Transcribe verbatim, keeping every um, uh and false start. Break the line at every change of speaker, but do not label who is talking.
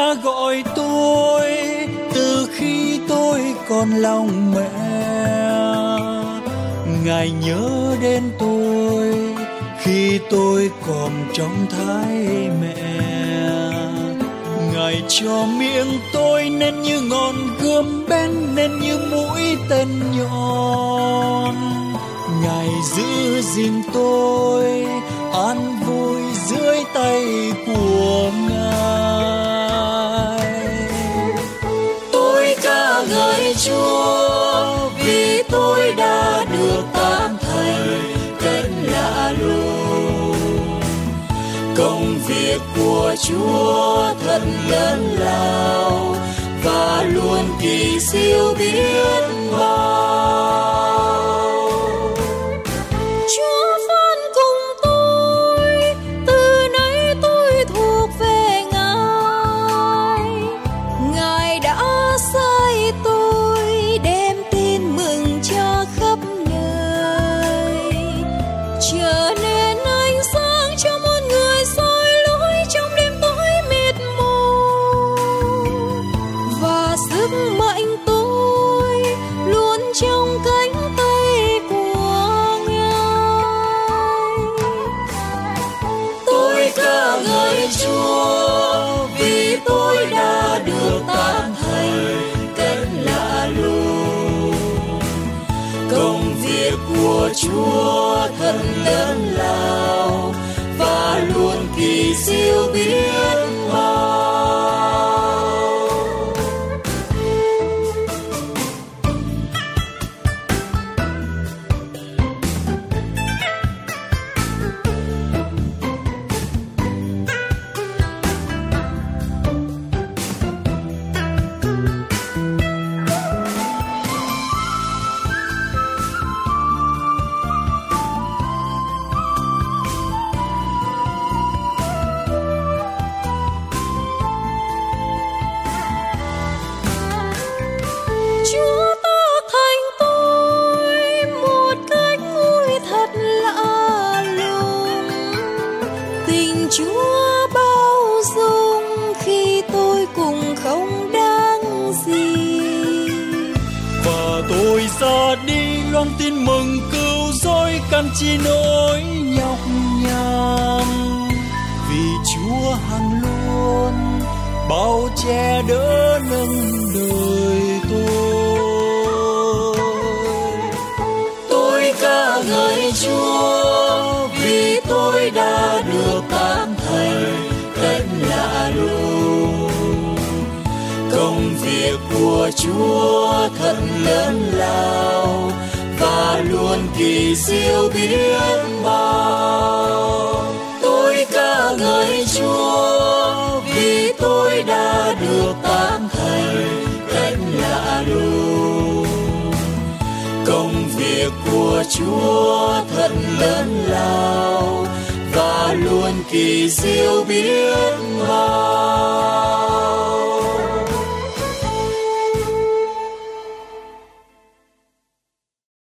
đã gọi tôi từ khi tôi còn lòng mẹ. Ngài nhớ đến tôi khi tôi còn trong thai mẹ. Ngài cho miệng tôi nên như ngọn gươm bén, nên như mũi tên nhọn. Ngài giữ gìn tôi an vui dưới tay của Ngài. Tôi ca ngợi Chúa vì tôi đã được tán thành cách lạ lùng. Công việc của Chúa thật lớn lao và luôn kỳ siêu biết bao.
Chúa phán cùng tôi, từ nay tôi thuộc về Ngài. Ngài đã sai tôi đem tin mừng cho khắp nơi, trở nên ánh sáng cho muôn người soi lối trong đêm tối mịt mù. Và sức mạnh tôi luôn trong cánh tay của Ngài.
Tôi ca ngợi Chúa vì tôi đã được tán thành cách lạ lùng. Công việc của Chúa thật lớn lao và luôn kỳ siêu biết bao.
Chúa tác thành tôi một cách vui thật lạ lùng. Tình Chúa bao dung khi tôi cùng không đáng gì.
Và tôi ra đi loan tin mừng cứu rỗi căn chi nỗi nhọc nhằn. Vì Chúa hằng luôn bao che đỡ nâng đời tôi. Tôi ca ngợi Chúa vì tôi đã được tán thành cách lạ lùng. Công việc của Chúa thật lớn lao và luôn kỳ siêu biết bao. Tôi ca ngợi Chúa vì tôi đã được tán thành cách lạ lùng. Công việc của Chúa thật lớn lao và luôn kỳ siêu biết bao.